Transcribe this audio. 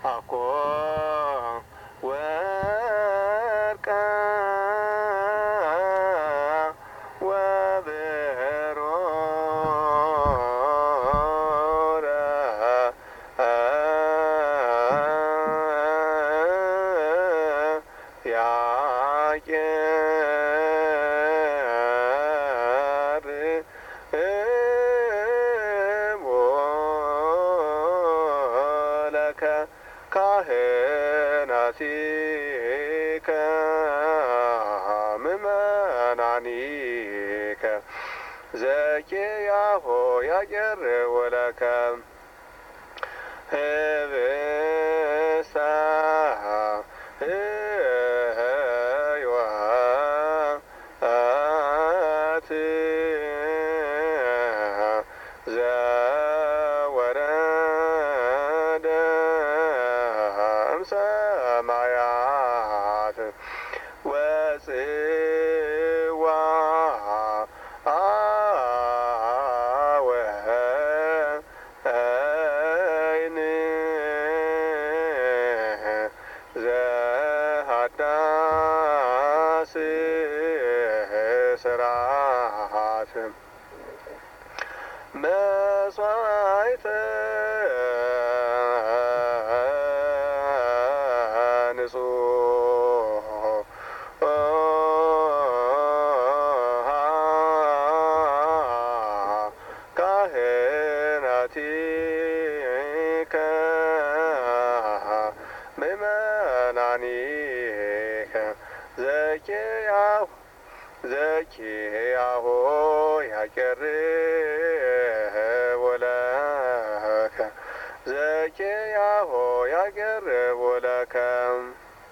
አኮ ወርቀ ወብሩረ ያቄርቦ ለከ ካህናቲከ ምእመናኒከ ዘኪያሆ ያቄርቡ ለከ ህብስተ ሕይወት ዘወረደ እምሰማያት ወጽዋ ወይን ዘሃዳስ ስርዓት መስዋዕተ ካህናቲከ ምእመናኒከ ዘኪያሆ ያቄርቡ ለከ ዘኪያሆ ያቄርቡ ለከ